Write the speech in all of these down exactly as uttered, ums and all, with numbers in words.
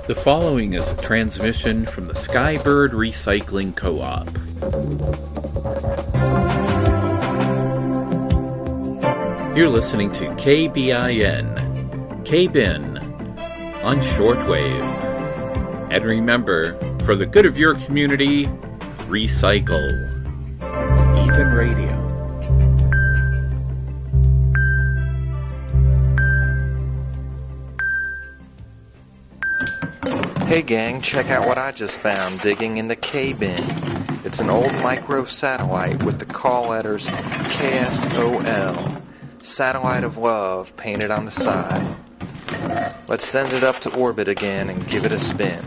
The following is a transmission from the Skybird Recycling Co-op. You're listening to K B I N, K-B I N, on shortwave. And remember, for the good of your community, recycle. Even Radio. Hey gang, check out what I just found digging in the K-bin. It's an old micro satellite with the call letters K S O L, Satellite of Love, painted on the side. Let's send it up to orbit again and give it a spin.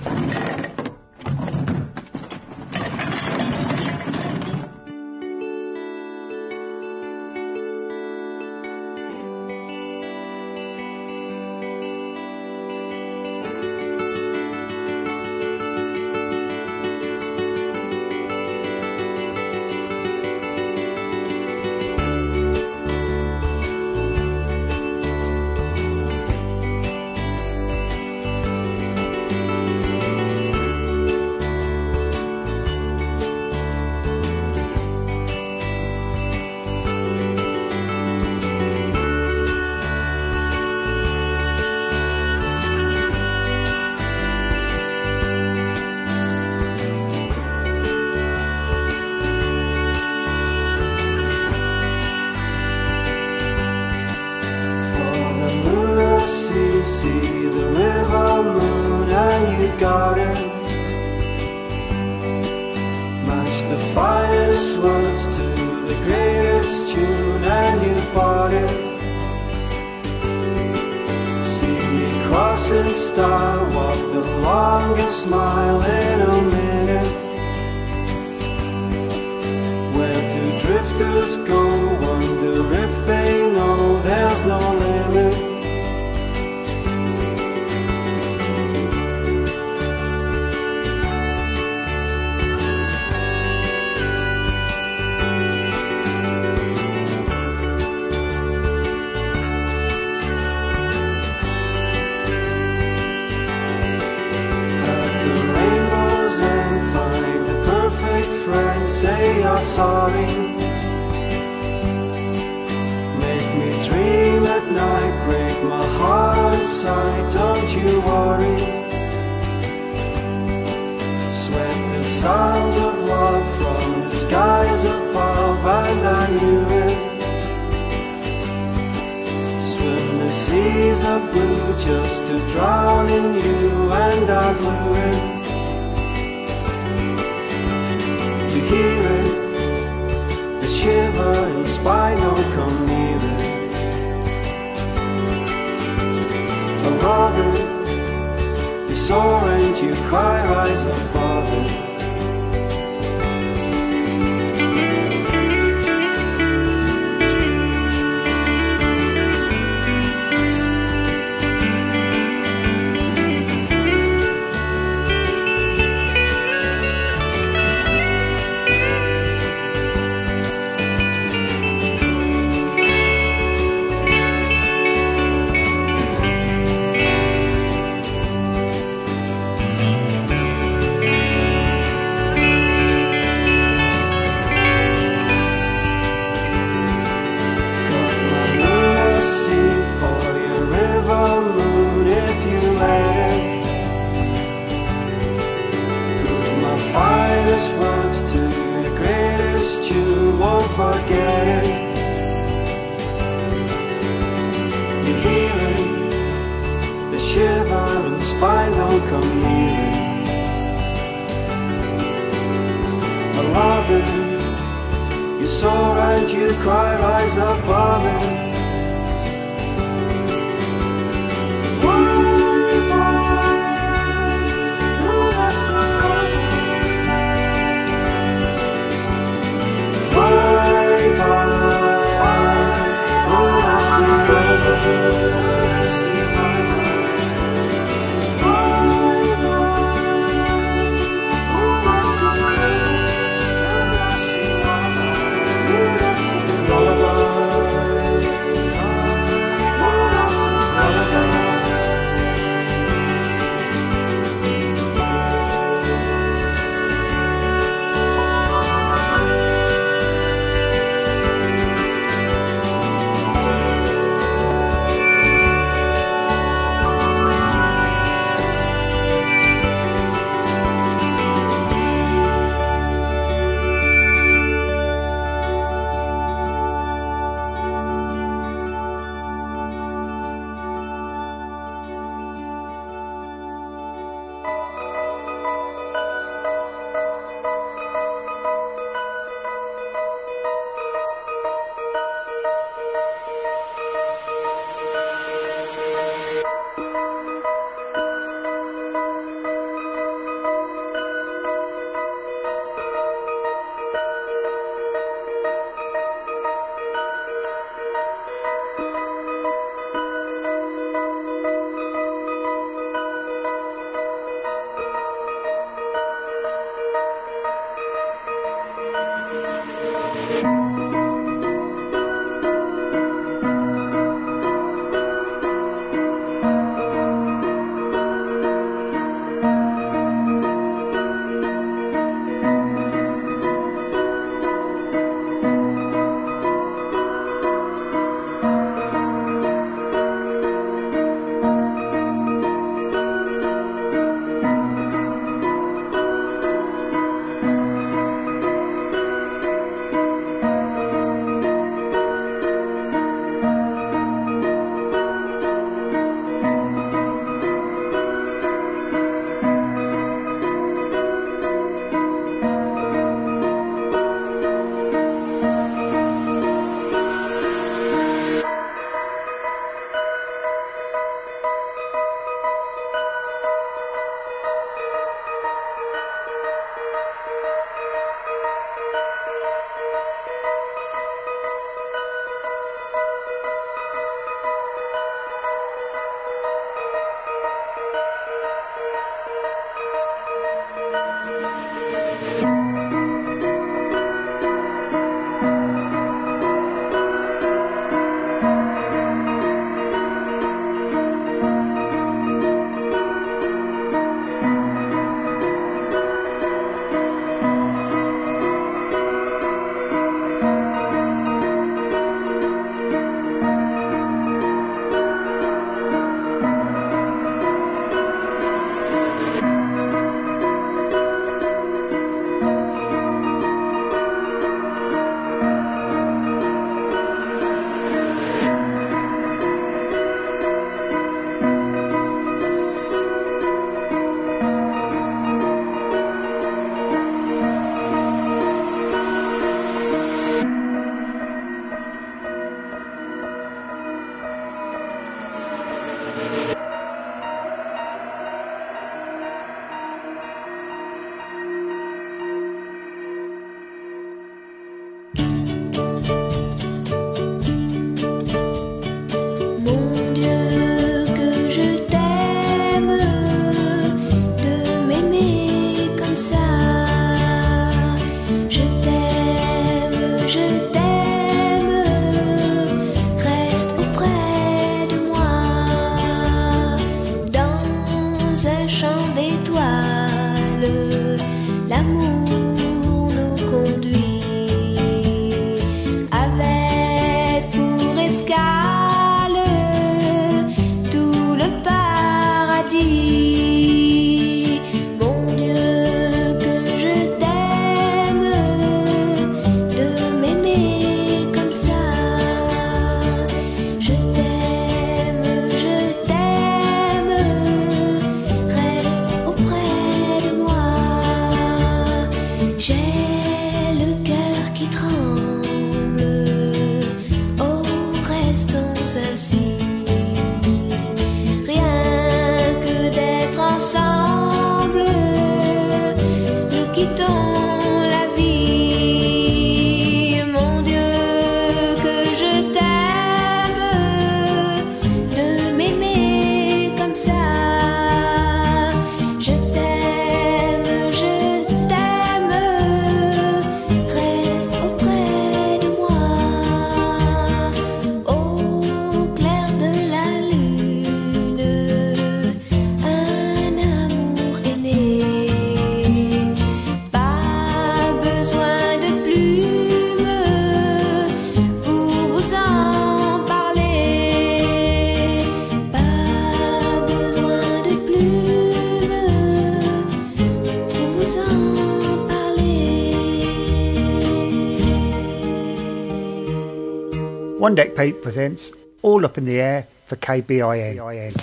One Deck Pete presents All Up in the Air for K B I N.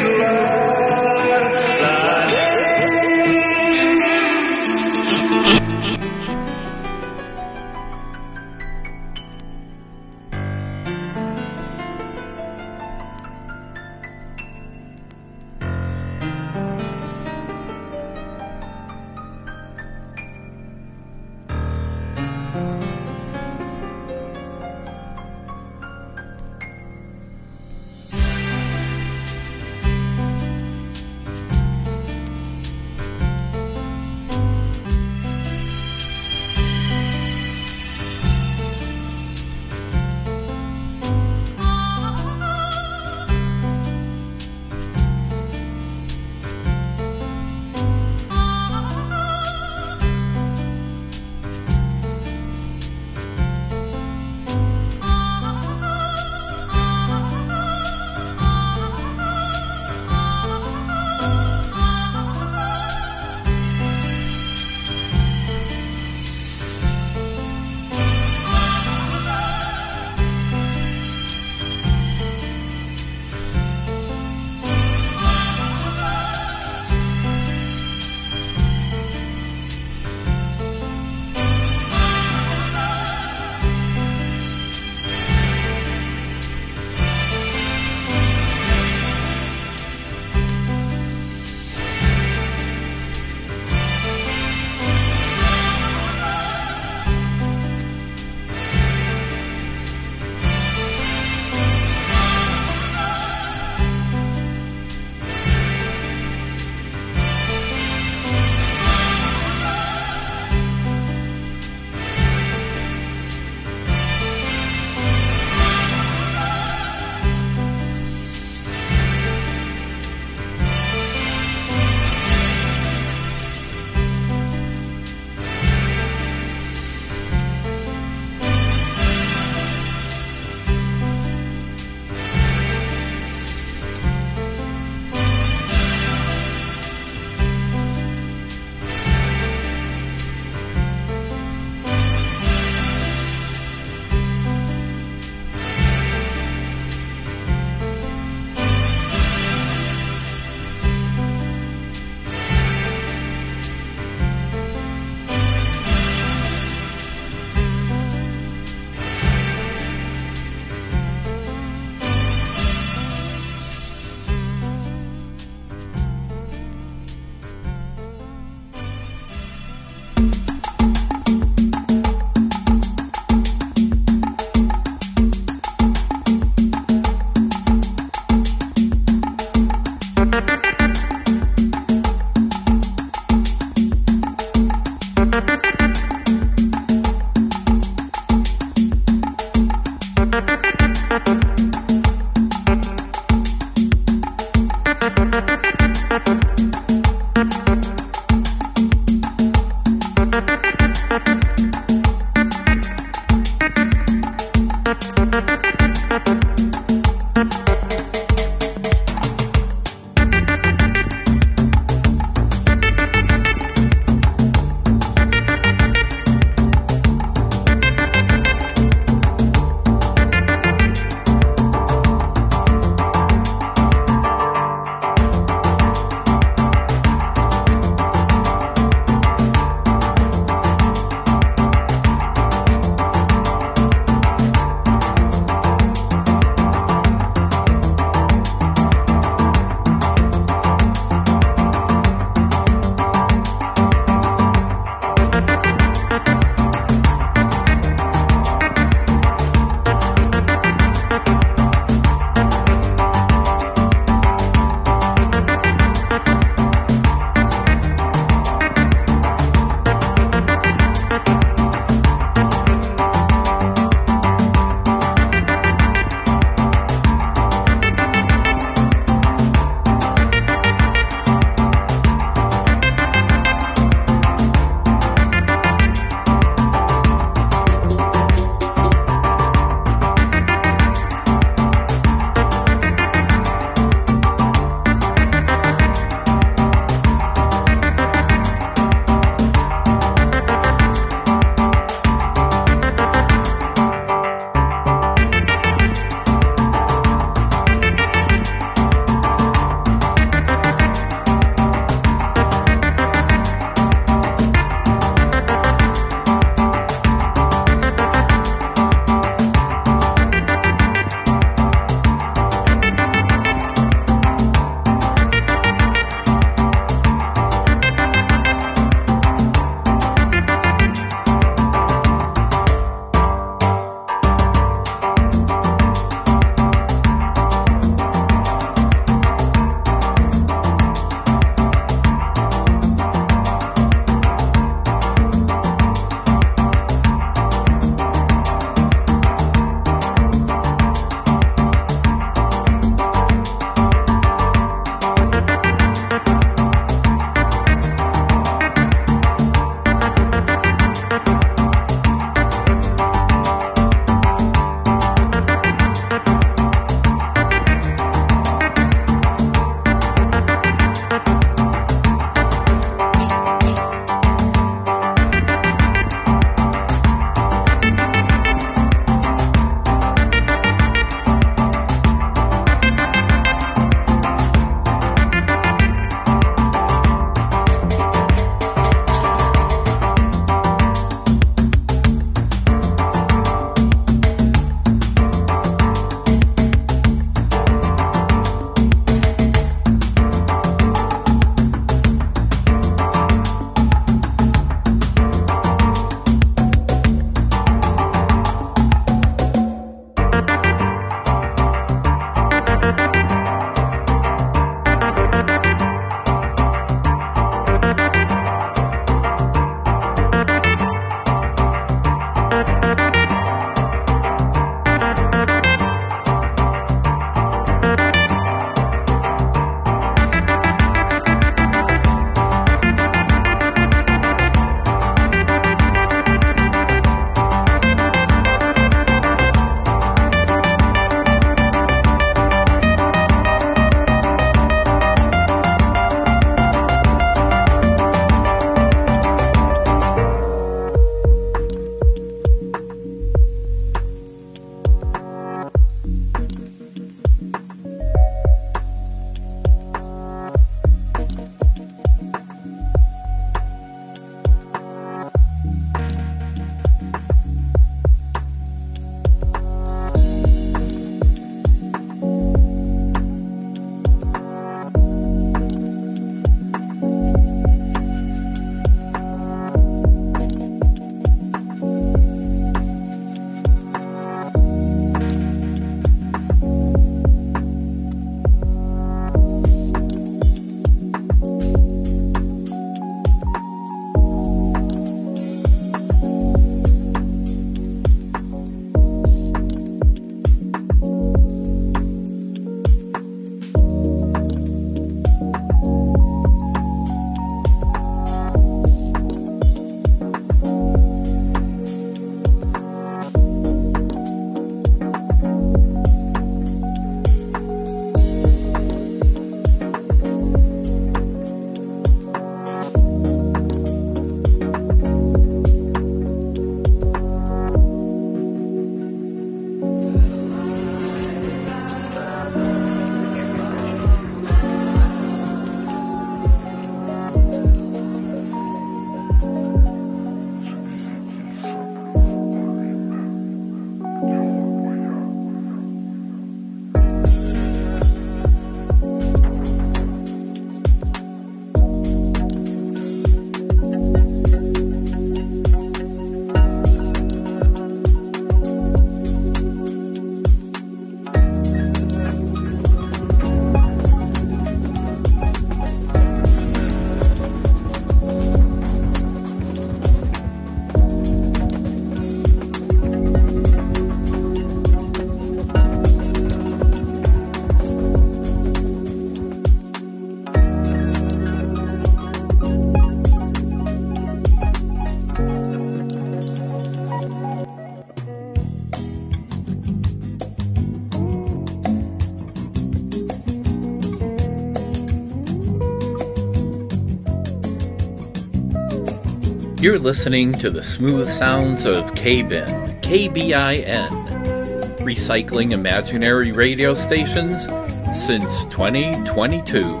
You're listening to the smooth sounds of K-B I N, K B I N, recycling imaginary radio stations since twenty twenty-two.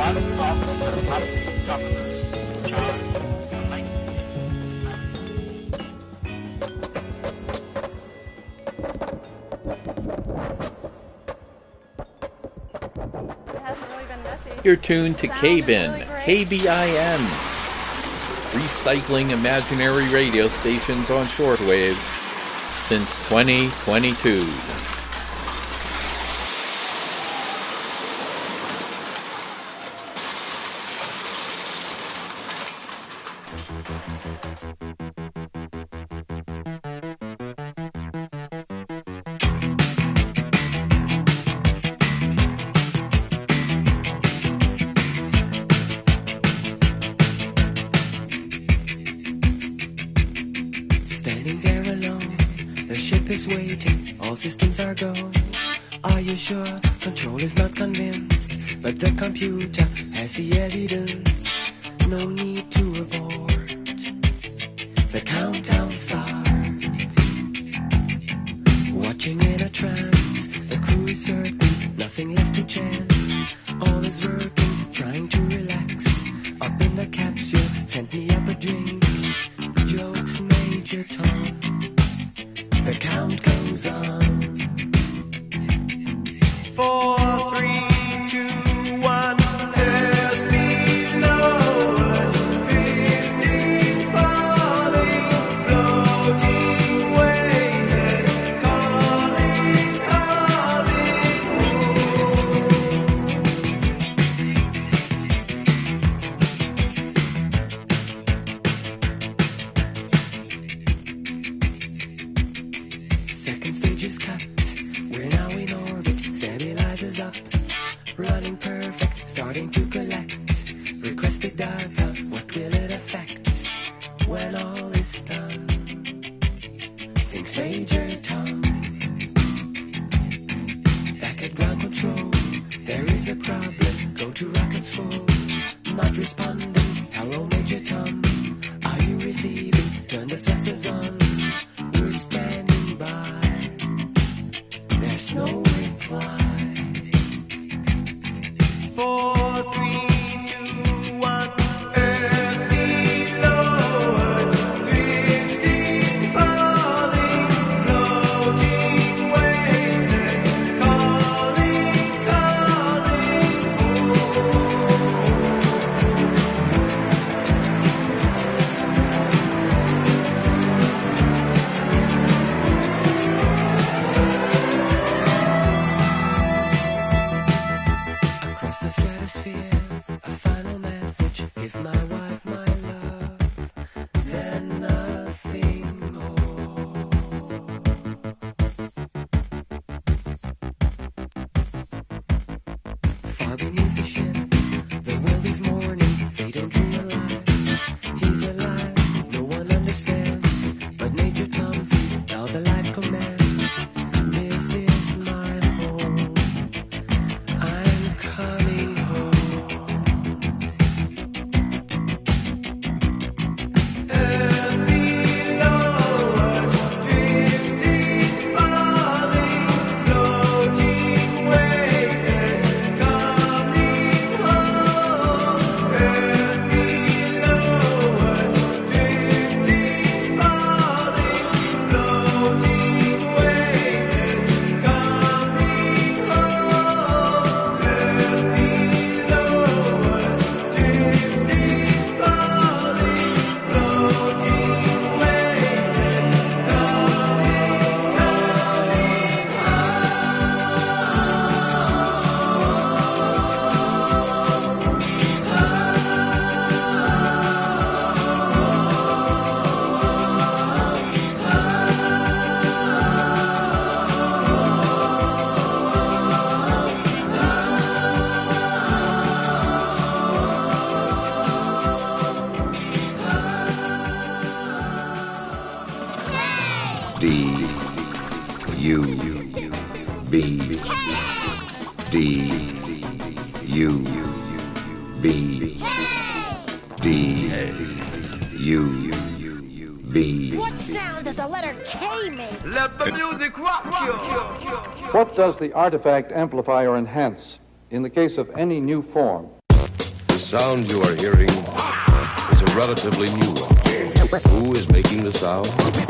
You're tuned to K-Bin, really K B I N, recycling imaginary radio stations on shortwave since twenty twenty-two. What does the artifact amplify or enhance in the case of any new form? The sound you are hearing is a relatively new one. Who is making the sound?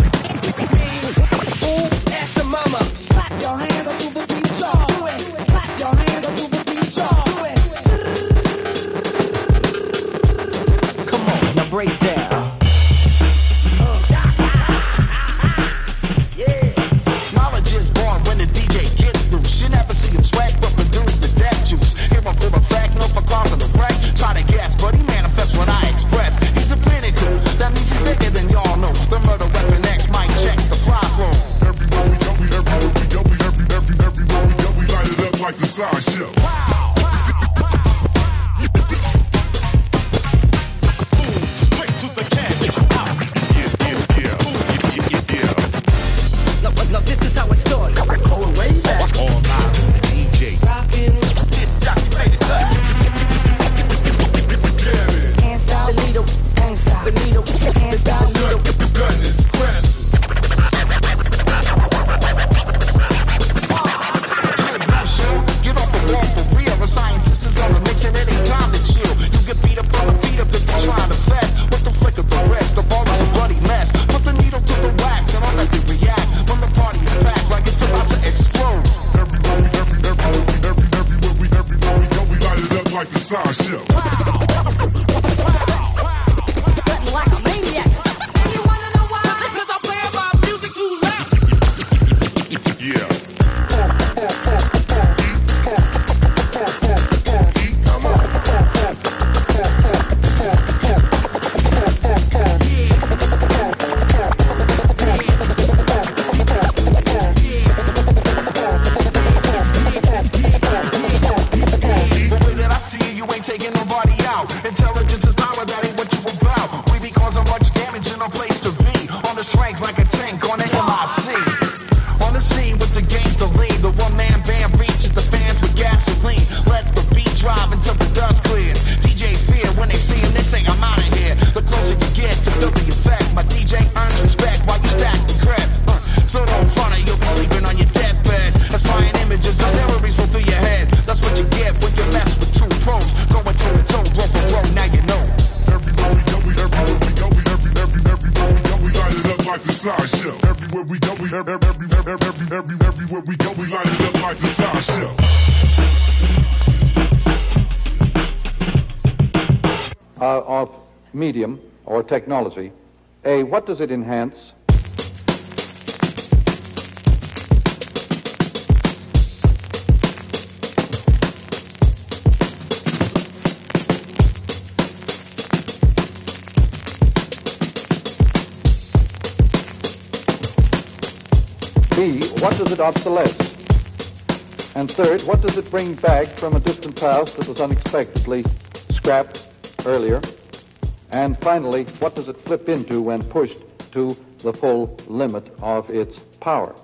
Ooh, ask your mama. Clap your hands up to the beat, y'all. Do it. Clap your hands up to the beat, y'all. Do it. Come on, now break down. Yeah. Knowledge is born when the D J gets loose. You never see him sweat, but produce the death juice. Hear him full of fact, no for cause of the wreck. Try to guess, but he manifests what I express. He's a pinnacle. That means he's bigger than y'all know. The murder weapon X, Mike checks the fly flow. Everywhere we go, we everywhere we go, we every, every, everywhere we go, we light it up like the sideshow. Wow, wow, wow. Straight to the cabbage. Wow. Yeah, yeah, yeah, yeah, yeah, yeah. Now, now this is how it started. Going way back. All eyes on the D J. Rockin' this jockey play the cut. Can't stop the needle. Can't stop the needle. Can't stop the needle. Goodness gracious. Get off the wall for real. The scientist is on the mix and it ain't time to chill. You get beat up from the feet up if you're trying to fast. With the flick of the rest, the ball is a bloody mess. Put the needle to the wax and I'll let it react. When the party is packed like it's about to explode. Everywhere we, every, everywhere we, every, everywhere we, everywhere we go, we light it up like the sideshow. Like a maniac. And you wanna know why? Because I'm playing my music too loud. Yeah. The way that I see it, you ain't taking nobody out. Intelligence is power, that ain't what you about. We be causing much damage in no place to be. On the strength like a tank on the M I C. On the scene with the gangster lead. The one-man band reaches the fans with gasoline. Let the beat drive until the dust clears. D Js fear when they see him, they say I'm out of here. The closer you get to feel the effect, my D J earns respect while you stack the crest. Uh, so don't front it, you'll be sleeping on your deathbed. Aspiring images, the memories roll through your head. That's what you get when you mess with two pros. Going toe to toe, blow for blow, now you know. Everywhere we go, we everywhere we go, we every, every, everywhere we go, we light it up like the sideshow. Everywhere we go, we every, every, every, every, every, everywhere we go, we light it up like the sideshow. Uh, of medium or technology. A, what does it enhance? B, what does it obsolete? And third, what does it bring back from a distant past that was unexpectedly scrapped earlier? And finally, what does it flip into when pushed to the full limit of its power?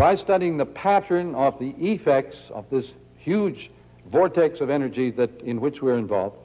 by studying the pattern of the effects of this huge vortex of energy that in which we're involved.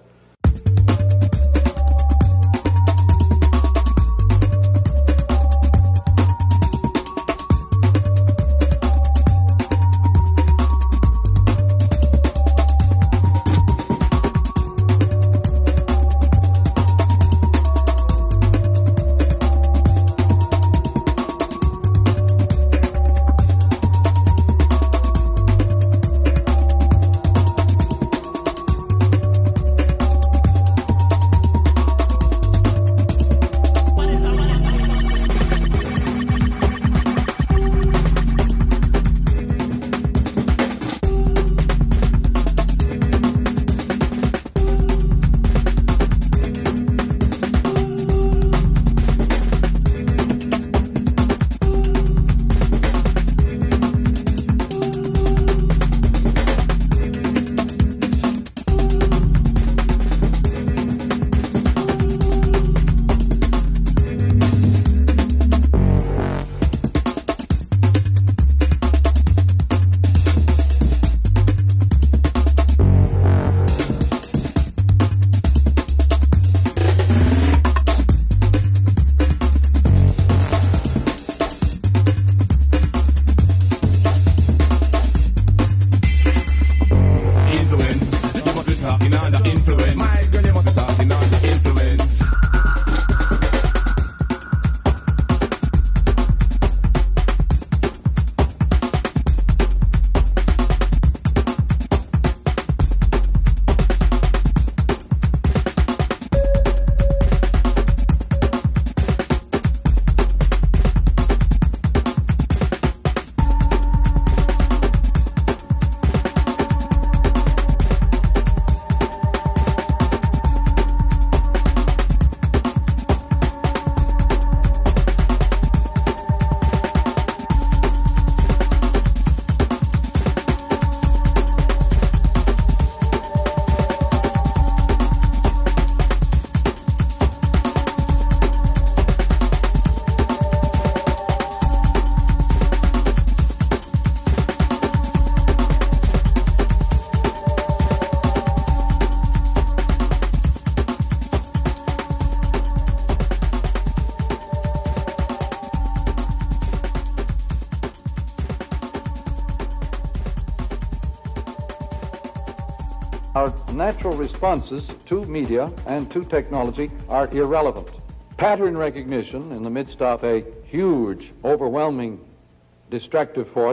Our natural responses to media and to technology are irrelevant. Pattern recognition in the midst of a huge, overwhelming, destructive force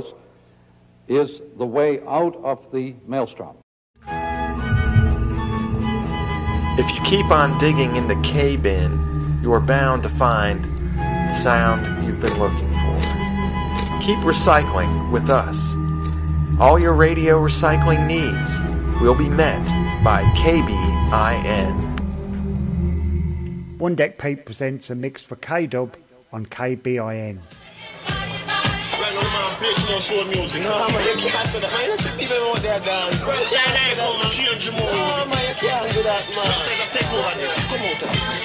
is the way out of the maelstrom. If you keep on digging in the K-bin, you are bound to find the sound you've been looking for. Keep recycling with us. All your radio recycling needs will be met by K B I N. One Deck Pete presents a mix for K-Dub on K B I N. Right now, man, play too much slow music. No, man, you can't say that, man. You see people out there dance. Well, yeah, I come and change the mood. No, man, you can't do that, man. Just like I take over this. Come out of it.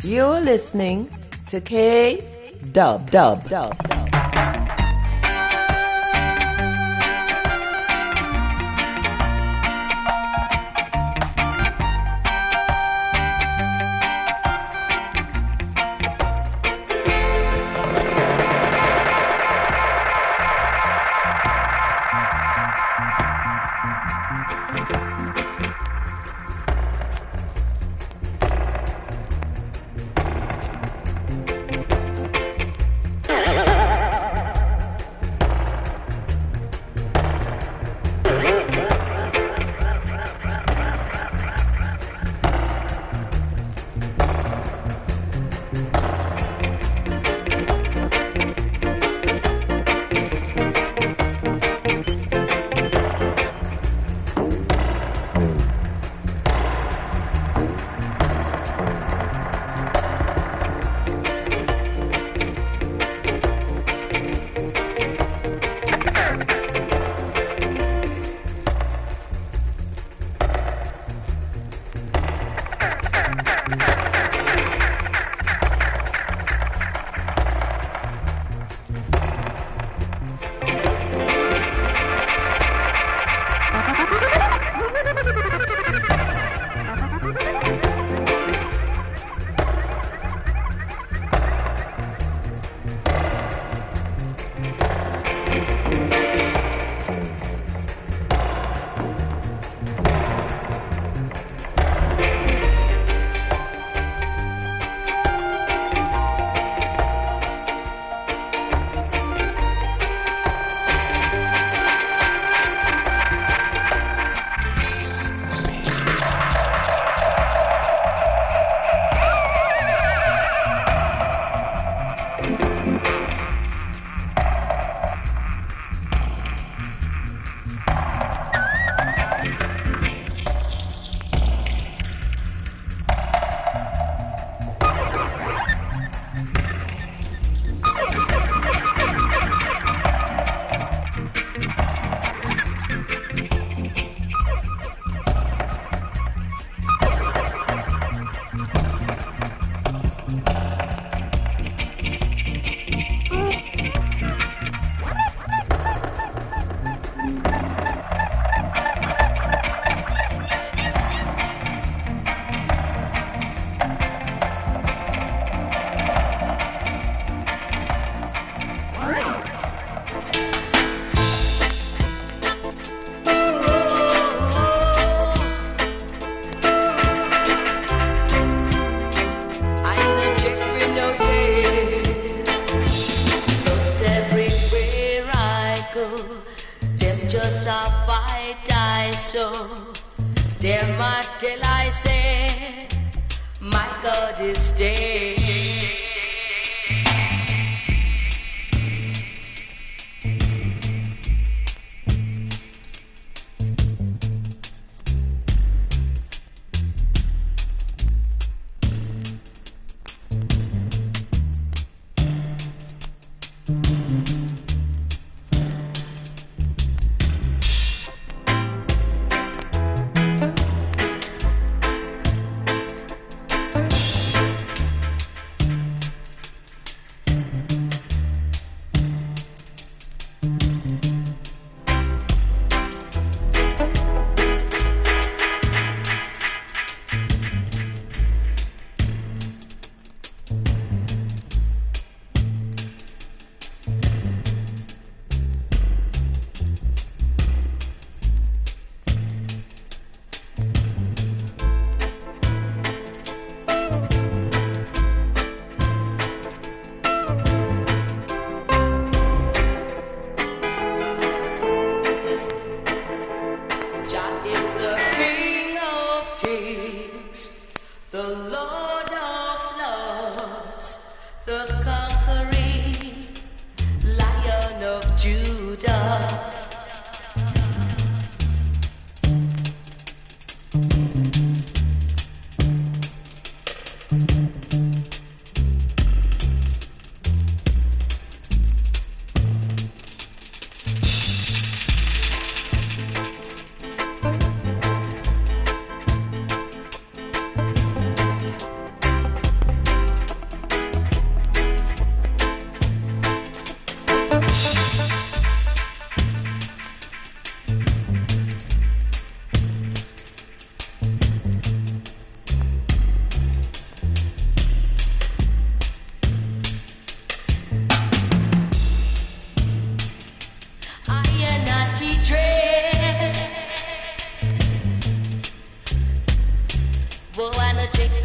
You're listening to K Dub Dub Dub Dub.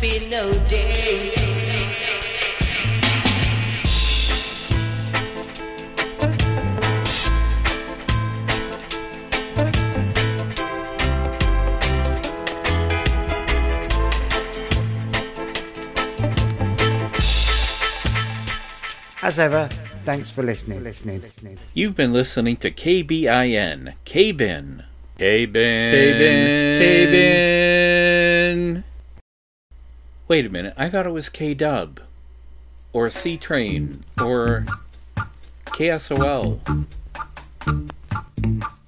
be no day. As ever, thanks for listening. listening, listening. You've been listening to K B I N, K-Bin. K-Bin. K-Bin. K-Bin. Wait a minute, I thought it was K-Dub. Or C-Train. Or K S O L.